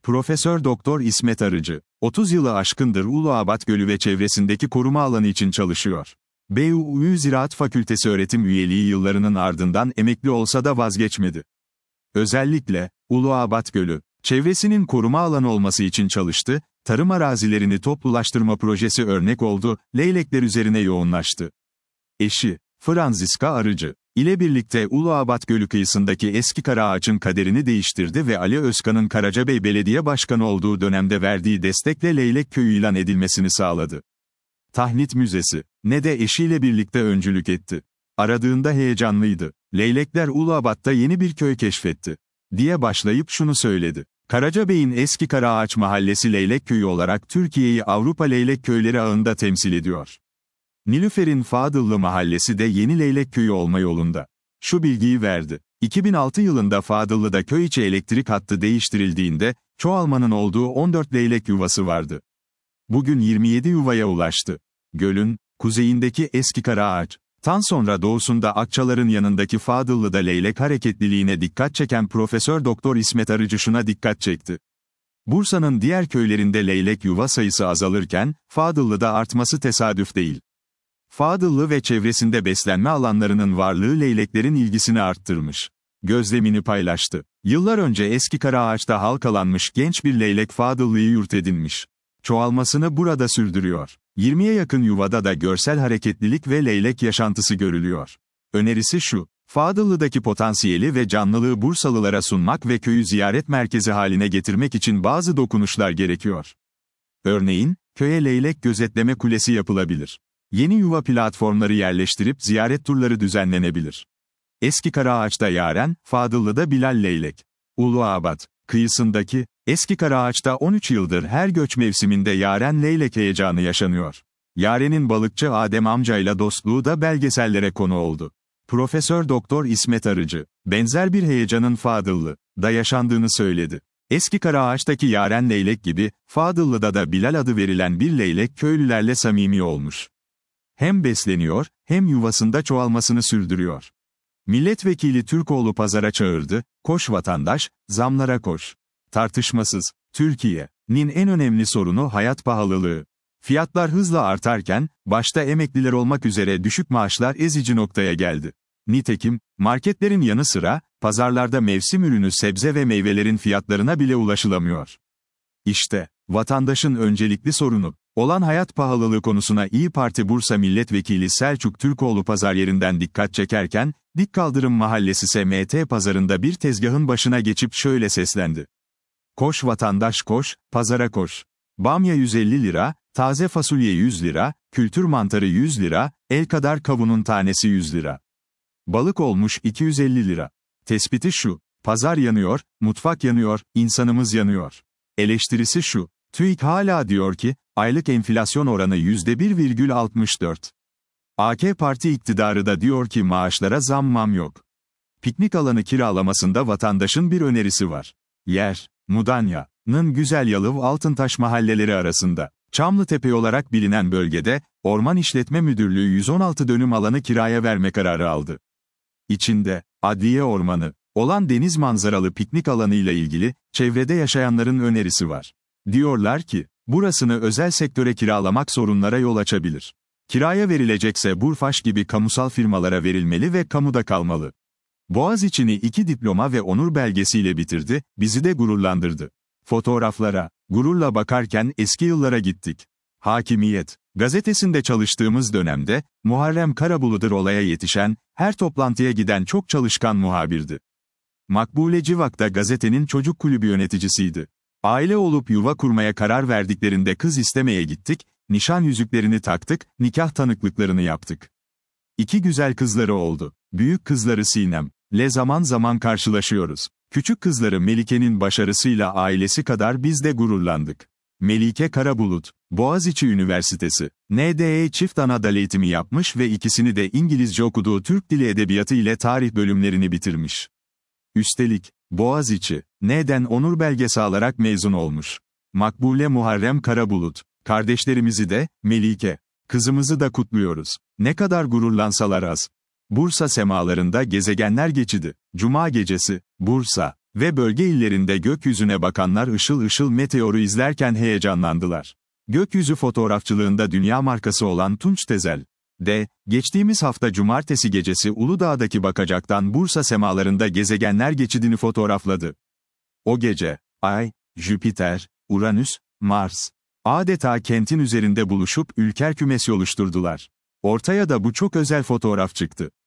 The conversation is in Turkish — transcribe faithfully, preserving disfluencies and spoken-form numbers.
Profesör Doktor İsmet Arıcı, otuz yılı aşkındır Uluabat Gölü ve çevresindeki koruma alanı için çalışıyor. B U U Ziraat Fakültesi öğretim üyeliği yıllarının ardından emekli olsa da vazgeçmedi. Özellikle, Uluabat Gölü, çevresinin koruma alanı olması için çalıştı, tarım arazilerini toplulaştırma projesi örnek oldu, leylekler üzerine yoğunlaştı. Eşi, Franziska Arıcı, ile birlikte Uluabat Gölü kıyısındaki eski Karaağaç'ın kaderini değiştirdi ve Ali Özkan'ın Karacabey Belediye Başkanı olduğu dönemde verdiği destekle Leylek Köyü ilan edilmesini sağladı. Tahnit Müzesi, ne de eşiyle birlikte öncülük etti. Aradığında heyecanlıydı. Leylekler Uluabat'ta yeni bir köy keşfetti, diye başlayıp şunu söyledi. Karacabey'in eski Karaağaç Mahallesi Leylek Köyü olarak Türkiye'yi Avrupa Leylek Köyleri ağında temsil ediyor. Nilüfer'in Fadıllı Mahallesi de yeni Leylek Köyü olma yolunda. Şu bilgiyi verdi. iki bin altı yılında Fadıllı'da köy içi elektrik hattı değiştirildiğinde, çoğalmanın olduğu on dört leylek yuvası vardı. Bugün yirmi yedi yuvaya ulaştı. Gölün, kuzeyindeki eski Karaağaç, tan sonra doğusunda Akçalar'ın yanındaki Fadıllı'da leylek hareketliliğine dikkat çeken Profesör Doktor İsmet Arıcı şuna dikkat çekti. Bursa'nın diğer köylerinde leylek yuva sayısı azalırken, Fadıllı'da artması tesadüf değil. Fadıllı ve çevresinde beslenme alanlarının varlığı leyleklerin ilgisini arttırmış. Gözlemini paylaştı. Yıllar önce eski Karaağaç'ta halkalanmış genç bir leylek Fadıllı'yı yurt edinmiş. Çoğalmasını burada sürdürüyor. yirmiye yakın yuvada da görsel hareketlilik ve leylek yaşantısı görülüyor. Önerisi şu, Fadıllı'daki potansiyeli ve canlılığı Bursalılara sunmak ve köyü ziyaret merkezi haline getirmek için bazı dokunuşlar gerekiyor. Örneğin, köye leylek gözetleme kulesi yapılabilir. Yeni yuva platformları yerleştirip ziyaret turları düzenlenebilir. Eski Karaağaç'ta Yaren, Fadıllı'da Bilal Leylek. Uluabat kıyısındaki, eski Karaağaç'ta on üç yıldır her göç mevsiminde Yaren Leylek heyecanı yaşanıyor. Yaren'in balıkçı Adem amcayla dostluğu da belgesellere konu oldu. Profesör Doktor İsmet Arıcı, benzer bir heyecanın Fadıllı'da yaşandığını söyledi. Eski Karaağaç'taki Yaren Leylek gibi, Fadıllı'da da Bilal adı verilen bir leylek köylülerle samimi olmuş. Hem besleniyor, hem yuvasında çoğalmasını sürdürüyor. Milletvekili Türkoğlu pazara çağırdı, koş vatandaş, zamlara koş. Tartışmasız, Türkiye'nin en önemli sorunu hayat pahalılığı. Fiyatlar hızla artarken, başta emekliler olmak üzere düşük maaşlar ezici noktaya geldi. Nitekim, marketlerin yanı sıra, pazarlarda mevsim ürünü sebze ve meyvelerin fiyatlarına bile ulaşılamıyor. İşte, vatandaşın öncelikli sorunu olan hayat pahalılığı konusuna İYİ Parti Bursa Milletvekili Selçuk Türkoğlu pazar yerinden dikkat çekerken, Dikkaldırım Mahallesi S M T pazarında bir tezgahın başına geçip şöyle seslendi. Koş vatandaş koş, pazara koş. Bamya yüz elli lira, taze fasulye yüz lira, kültür mantarı yüz lira, el kadar kavunun tanesi yüz lira. Balık olmuş iki yüz elli lira. Tespiti şu, pazar yanıyor, mutfak yanıyor, insanımız yanıyor. Eleştirisi şu, TÜİK hala diyor ki, aylık enflasyon oranı yüzde bir virgül altmış dört. A K Parti iktidarı da diyor ki maaşlara zam mam yok. Piknik alanı kiralamasında vatandaşın bir önerisi var. Yer, Mudanya'nın Güzelyalıv Altıntaş mahalleleri arasında. Çamlıtepe olarak bilinen bölgede, Orman İşletme Müdürlüğü yüz on altı dönüm alanı kiraya verme kararı aldı. İçinde, adliye ormanı olan deniz manzaralı piknik alanıyla ilgili, çevrede yaşayanların önerisi var. Diyorlar ki, burasını özel sektöre kiralamak sorunlara yol açabilir. Kiraya verilecekse Burfaş gibi kamusal firmalara verilmeli ve kamuda kalmalı. Boğaziçi'ni iki diploma ve onur belgesiyle bitirdi, bizi de gururlandırdı. Fotoğraflara, gururla bakarken eski yıllara gittik. Hakimiyet gazetesinde çalıştığımız dönemde, Muharrem Karabulu'dur olaya yetişen, her toplantıya giden çok çalışkan muhabirdi. Makbule Civak da gazetenin çocuk kulübü yöneticisiydi. Aile olup yuva kurmaya karar verdiklerinde kız istemeye gittik, nişan yüzüklerini taktık, nikah tanıklıklarını yaptık. İki güzel kızları oldu. Büyük kızları Sinem, le zaman zaman karşılaşıyoruz. Küçük kızları Melike'nin başarısıyla ailesi kadar biz de gururlandık. Melike Karabulut, Boğaziçi Üniversitesi, N D E çift ana dal eğitimi yapmış ve ikisini de İngilizce okuduğu Türk Dili Edebiyatı ile tarih bölümlerini bitirmiş. Üstelik, Boğaziçi, N'den onur belgesi alarak mezun olmuş. Makbule Muharrem Karabulut, kardeşlerimizi de, Melike, kızımızı da kutluyoruz. Ne kadar gururlansalar az. Bursa semalarında gezegenler geçidi, Cuma gecesi, Bursa. Ve bölge illerinde gökyüzüne bakanlar ışıl ışıl meteoru izlerken heyecanlandılar. Gökyüzü fotoğrafçılığında dünya markası olan Tunç Tezel de, geçtiğimiz hafta cumartesi gecesi Uludağ'daki Bakacak'tan Bursa semalarında gezegenler geçidini fotoğrafladı. O gece, Ay, Jüpiter, Uranüs, Mars, adeta kentin üzerinde buluşup ülker kümesi oluşturdular. Ortaya da bu çok özel fotoğraf çıktı.